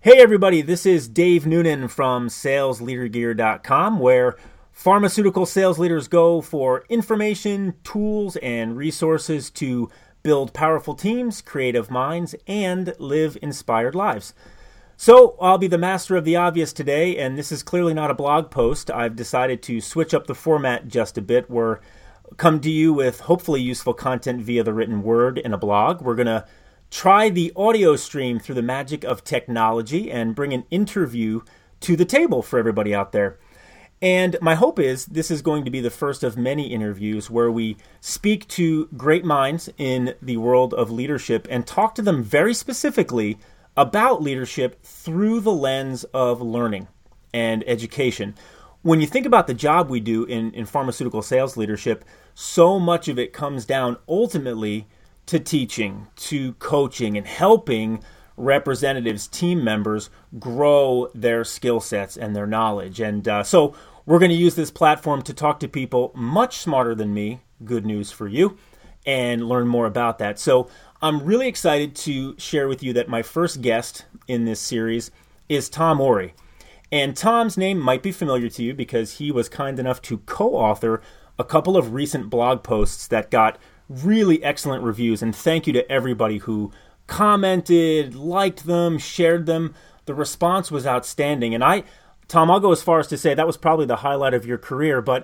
Hey everybody, this is Dave Noonan from SalesLeaderGear.com, where pharmaceutical sales leaders go for information, tools, and resources to build powerful teams, creative minds, and live inspired lives. So I'll be the master of the obvious today, and this is clearly not a blog post. I've decided to switch up the format just a bit. We're come to you with hopefully useful content via the written word in a blog. We're going to try the audio stream through the magic of technology and bring an interview to the table for everybody out there. And my hope is this is going to be the first of many interviews where we speak to great minds in the world of leadership and talk to them very specifically about leadership through the lens of learning and education. When you think about the job we do in pharmaceutical sales leadership, so much of it comes down ultimately to teaching, to coaching, and helping representatives, team members, grow their skill sets and their knowledge. And so we're going to use this platform to talk to people much smarter than me, good news for you, and learn more about that. So I'm really excited to share with you that my first guest in this series is Tom Orey. And Tom's name might be familiar to you because he was kind enough to co-author a couple of recent blog posts that got really excellent reviews, and thank you to everybody who commented, liked them, shared them. The response was outstanding, and Tom, I'll go as far as to say that was probably the highlight of your career, but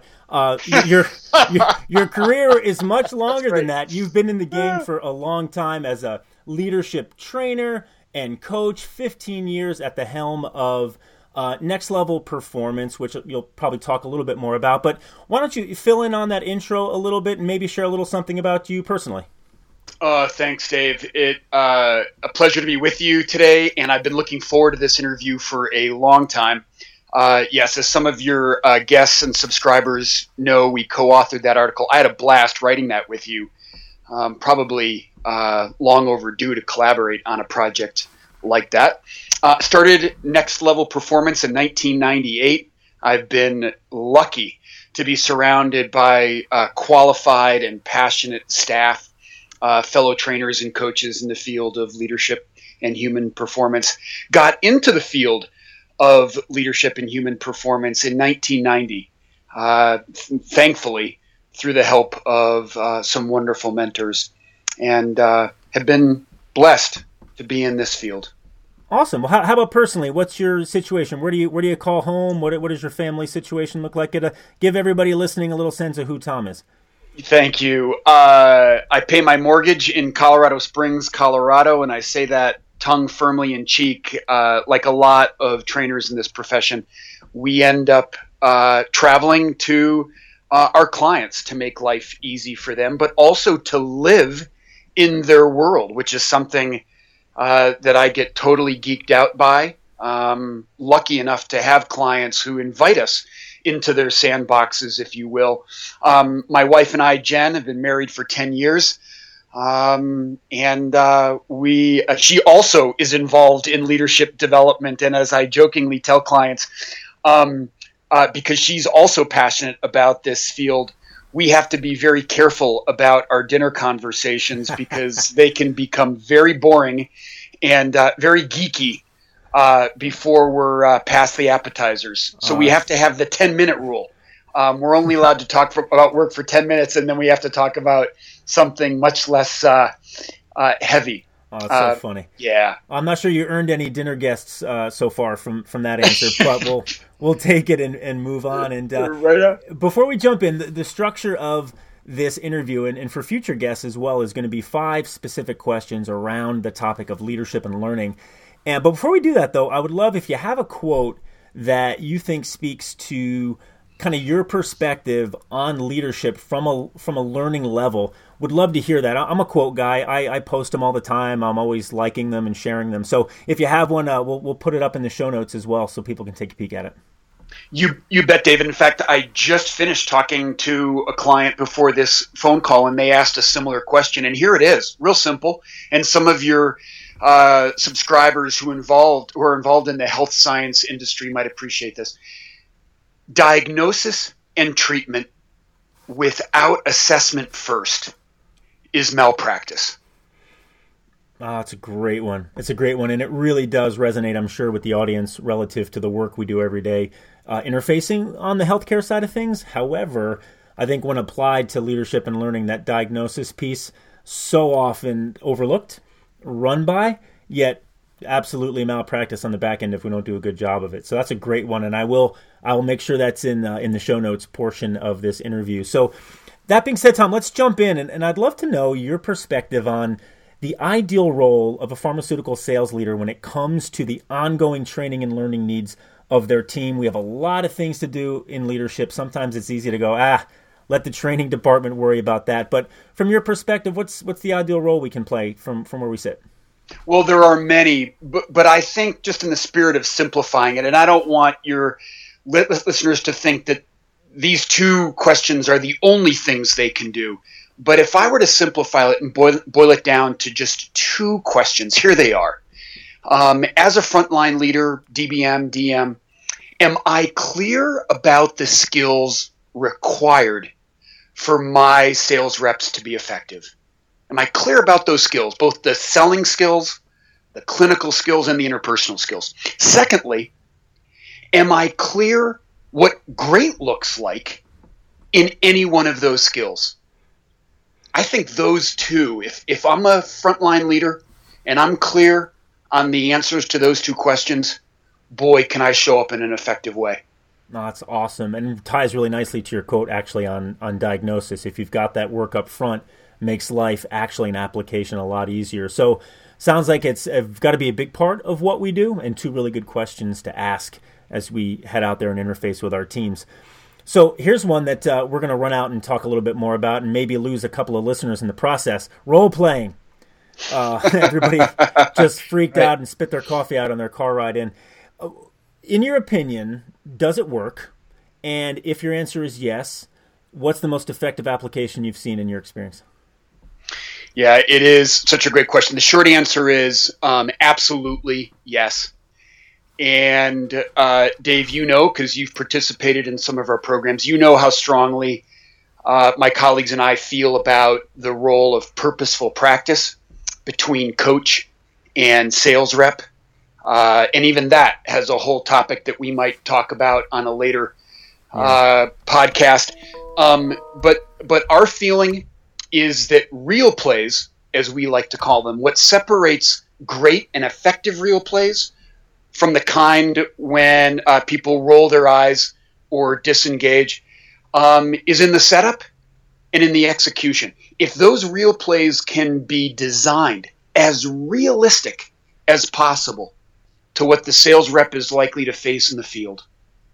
your career is much longer than that. You've been in the game for a long time as a leadership trainer and coach, 15 years at the helm of Next Level Performance, which you'll probably talk a little bit more about. But why don't you fill in on that intro a little bit and maybe share a little something about you personally? Thanks, Dave. It's a pleasure to be with you today, and I've been looking forward to this interview for a long time. Yes, as some of your guests and subscribers know, we co-authored that article. I had a blast writing that with you, probably long overdue to collaborate on a project like that. Started Next Level Performance in 1998. I've been lucky to be surrounded by qualified and passionate staff, fellow trainers and coaches in the field of leadership and human performance. Got into the field of leadership and human performance in 1990, thankfully, through the help of some wonderful mentors, and have been blessed to be in this field. Awesome. Well, how about personally? What's your situation? Where do you call home? What does your family situation look like? Give everybody listening a little sense of who Tom is. Thank you. I pay my mortgage in Colorado Springs, Colorado, and I say that tongue firmly in cheek. Like a lot of trainers in this profession, we end up traveling to our clients to make life easy for them, but also to live in their world, which is something that I get totally geeked out by. Lucky enough to have clients who invite us into their sandboxes, if you will. My wife and I, Jen, have been married for 10 years. And she also is involved in leadership development. And as I jokingly tell clients, because she's also passionate about this field, we have to be very careful about our dinner conversations because they can become very boring and very geeky before we're past the appetizers. So we have to have the 10-minute rule. We're only allowed to talk about work for 10 minutes, and then we have to talk about something much less heavy. Oh, that's so funny. Yeah. I'm not sure you earned any dinner guests so far from that answer, but we'll take it and move on. And before we jump in, the structure of this interview and for future guests as well is going to be 5 specific questions around the topic of leadership and learning. But before we do that, though, I would love if you have a quote that you think speaks to kind of your perspective on leadership from a learning level. Would love to hear that. I'm a quote guy. I post them all the time. I'm always liking them and sharing them. So if you have one, we'll put it up in the show notes as well so people can take a peek at it. You bet, David. In fact, I just finished talking to a client before this phone call, and they asked a similar question. And here it is, real simple. And some of your subscribers who are involved in the health science industry might appreciate this. Diagnosis and treatment without assessment first is malpractice. Oh, it's a great one. It's a great one, and it really does resonate, I'm sure, with the audience relative to the work we do every day, interfacing on the healthcare side of things. However, I think when applied to leadership and learning, that diagnosis piece so often overlooked, run by, yet absolutely malpractice on the back end if we don't do a good job of it. So that's a great one, and I will make sure that's in the show notes portion of this interview. So that being said, Tom, let's jump in, and I'd love to know your perspective on the ideal role of a pharmaceutical sales leader when it comes to the ongoing training and learning needs of their team. We have a lot of things to do in leadership. Sometimes it's easy to go, let the training department worry about that. But from your perspective, what's the ideal role we can play from where we sit? Well, there are many, but I think just in the spirit of simplifying it, and I don't want your listeners to think that these two questions are the only things they can do. But if I were to simplify it and boil it down to just two questions, here they are. As a frontline leader, DBM, DM, am I clear about the skills required for my sales reps to be effective? Am I clear about those skills, both the selling skills, the clinical skills, and the interpersonal skills? Secondly, am I clear what great looks like in any one of those skills? I think those two, if I'm a frontline leader and I'm clear on the answers to those two questions, boy, can I show up in an effective way. No, that's awesome, and ties really nicely to your quote actually on diagnosis. If you've got that work up front, makes life actually an application a lot easier. So sounds like it's got to be a big part of what we do, and two really good questions to ask as we head out there and interface with our teams. So here's one that we're going to run out and talk a little bit more about, and maybe lose a couple of listeners in the process. Role playing. Everybody just freaked out and spit their coffee out on their car ride in. In your opinion, does it work? And if your answer is yes, what's the most effective application you've seen in your experience? Yeah, it is such a great question. The short answer is absolutely yes. And Dave, you know, because you've participated in some of our programs, you know how strongly my colleagues and I feel about the role of purposeful practice between coach and sales rep. And even that has a whole topic that we might talk about on a later podcast. But our feeling is that real plays, as we like to call them, what separates great and effective real plays from the kind when people roll their eyes or disengage, is in the setup and in the execution. If those real plays can be designed as realistic as possible to what the sales rep is likely to face in the field,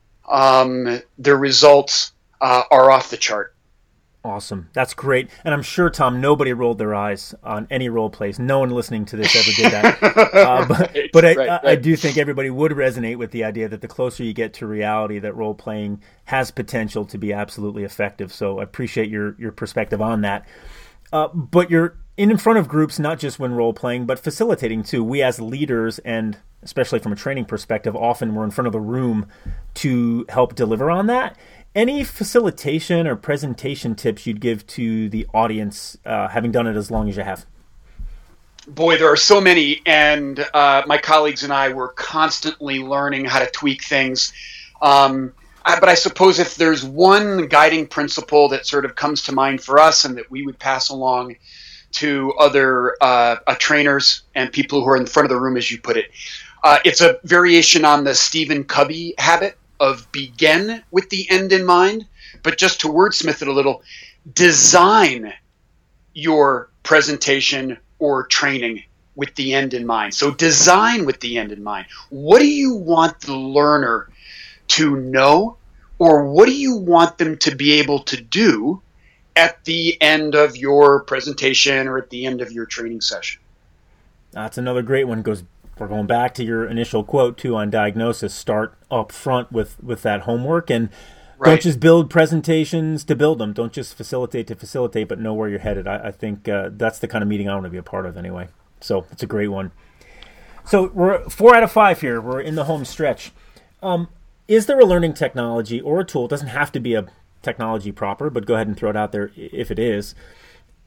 their results are off the chart. Awesome. That's great. And I'm sure, Tom, nobody rolled their eyes on any role plays. No one listening to this ever did that. But I do think everybody would resonate with the idea that the closer you get to reality, that role playing has potential to be absolutely effective. So I appreciate your perspective on that. But you're in front of groups, not just when role playing, but facilitating too. We as leaders, and especially from a training perspective, often we're in front of the room to help deliver on that. Any facilitation or presentation tips you'd give to the audience, having done it as long as you have? Boy, there are so many, and my colleagues and I were constantly learning how to tweak things. But I suppose if there's one guiding principle that sort of comes to mind for us and that we would pass along to other trainers and people who are in front of the room, as you put it, it's a variation on the Stephen Covey habit of begin with the end in mind, but just to wordsmith it a little, design your presentation or training with the end in mind. So design with the end in mind. What do you want the learner to know, or what do you want them to be able to do at the end of your presentation or at the end of your training session? That's another great one. We're going back to your initial quote, too, on diagnosis. Start up front with that homework, and don't just build presentations to build them. Don't just facilitate to facilitate, but know where you're headed. I think that's the kind of meeting I want to be a part of anyway. So it's a great one. So we're 4 out of 5 here. We're in the home stretch. Is there a learning technology or a tool? It doesn't have to be a technology proper, but go ahead and throw it out there if it is,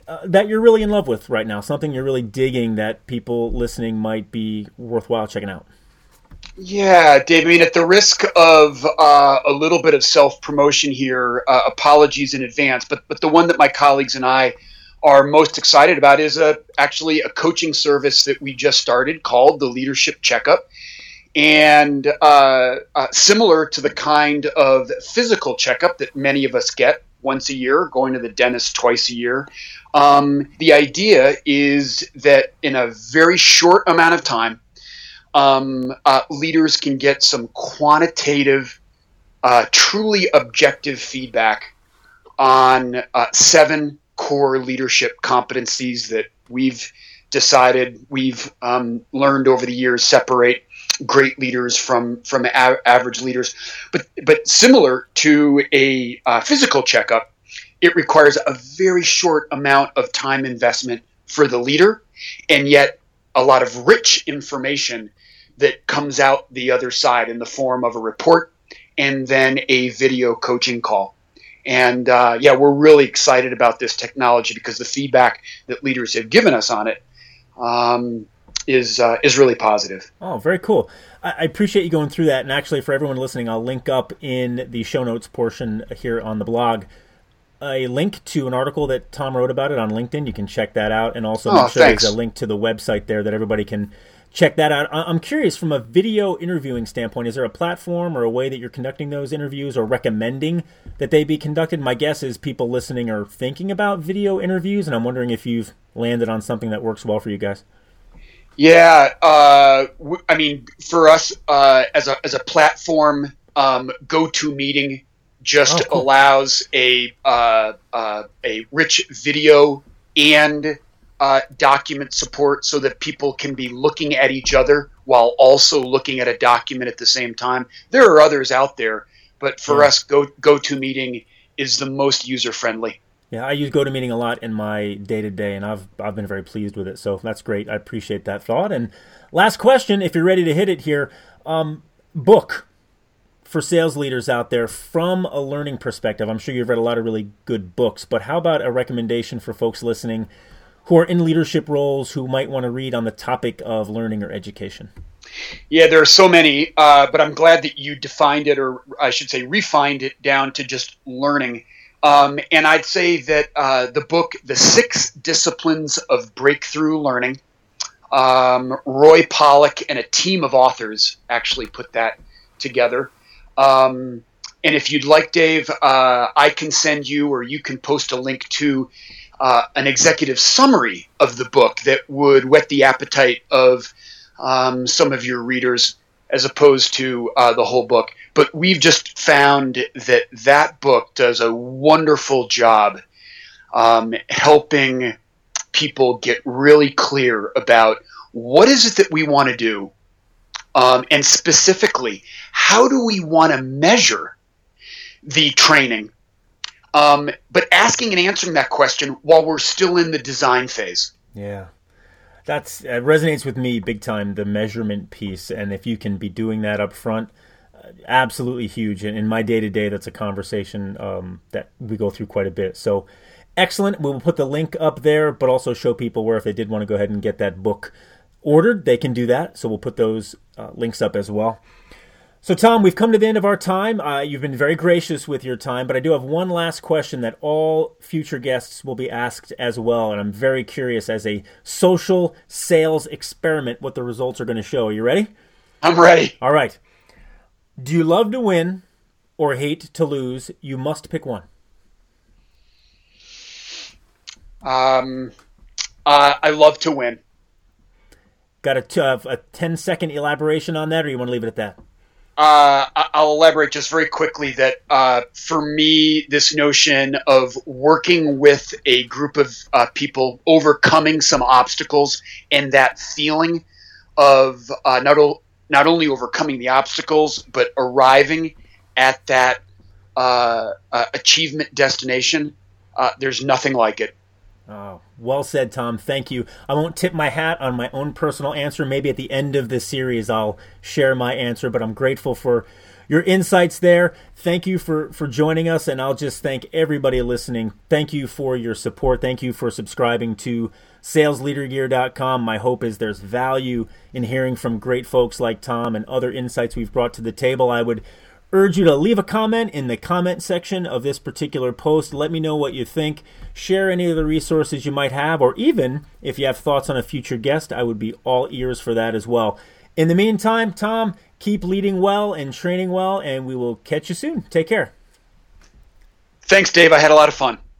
that you're really in love with right now, something you're really digging that people listening might be worthwhile checking out. Yeah, Dave, I mean, at the risk of a little bit of self-promotion here, apologies in advance, but the one that my colleagues and I are most excited about is actually a coaching service that we just started called the Leadership Checkup. And similar to the kind of physical checkup that many of us get once a year, going to the dentist twice a year, the idea is that in a very short amount of time, leaders can get some quantitative, truly objective feedback on 7 core leadership competencies that we've decided we've learned over the years separate great leaders from average leaders. But similar to a physical checkup, it requires a very short amount of time investment for the leader, and yet a lot of rich information that comes out the other side in the form of a report and then a video coaching call. And we're really excited about this technology because the feedback that leaders have given us on it is really positive. Oh, very cool. I appreciate you going through that. And actually, for everyone listening, I'll link up in the show notes portion here on the blog a link to an article that Tom wrote about it on LinkedIn. You can check that out. And also make sure there's a link to the website there that everybody can check that out. I'm curious, from a video interviewing standpoint, is there a platform or a way that you're conducting those interviews or recommending that they be conducted? My guess is people listening are thinking about video interviews, and I'm wondering if you've landed on something that works well for you guys. Yeah, I mean, for us as a platform, GoToMeeting just allows a rich video and document support so that people can be looking at each other while also looking at a document at the same time. There are others out there, but for us, GoToMeeting is the most user-friendly. Yeah, I use GoToMeeting a lot in my day-to-day, and I've been very pleased with it, so that's great. I appreciate that thought. And last question, if you're ready to hit it here, book for sales leaders out there from a learning perspective. I'm sure you've read a lot of really good books, but how about a recommendation for folks listening who are in leadership roles who might want to read on the topic of learning or education? Yeah, there are so many, but I'm glad that you defined it, or I should say refined it down to just learning. And I'd say that the book, The 6 Disciplines of Breakthrough Learning, Roy Pollock and a team of authors actually put that together. And if you'd like, Dave, I can send you, or you can post a link to an executive summary of the book that would whet the appetite of some of your readers as opposed to the whole book. But we've just found that book does a wonderful job helping people get really clear about what is it that we want to do, and specifically, how do we want to measure the training, but asking and answering that question while we're still in the design phase. Yeah. That resonates with me big time, the measurement piece. And if you can be doing that up front, absolutely huge. And in my day-to-day, that's a conversation that we go through quite a bit. So excellent. We'll put the link up there, but also show people where if they did want to go ahead and get that book ordered, they can do that. So we'll put those links up as well. So, Tom, we've come to the end of our time. You've been very gracious with your time, but I do have one last question that all future guests will be asked as well, and I'm very curious as a social sales experiment what the results are going to show. Are you ready? I'm ready. All right. Do you love to win or hate to lose? You must pick one. I love to win. Got a 10-second elaboration on that, or you want to leave it at that? I'll elaborate just very quickly that for me, this notion of working with a group of people, overcoming some obstacles, and that feeling of not only overcoming the obstacles, but arriving at that achievement destination, there's nothing like it. Oh, well said, Tom. Thank you. I won't tip my hat on my own personal answer. Maybe at the end of this series I'll share my answer, but I'm grateful for your insights there. Thank you for joining us, and I'll just thank everybody listening. Thank you for your support. Thank you for subscribing to salesleadergear.com. My hope is there's value in hearing from great folks like Tom and other insights we've brought to the table. I would urge you to leave a comment in the comment section of this particular post. Let me know what you think. Share any of the resources you might have, or even if you have thoughts on a future guest, I would be all ears for that as well. In the meantime, Tom, keep leading well and training well, and we will catch you soon. Take care. Thanks, Dave. I had a lot of fun.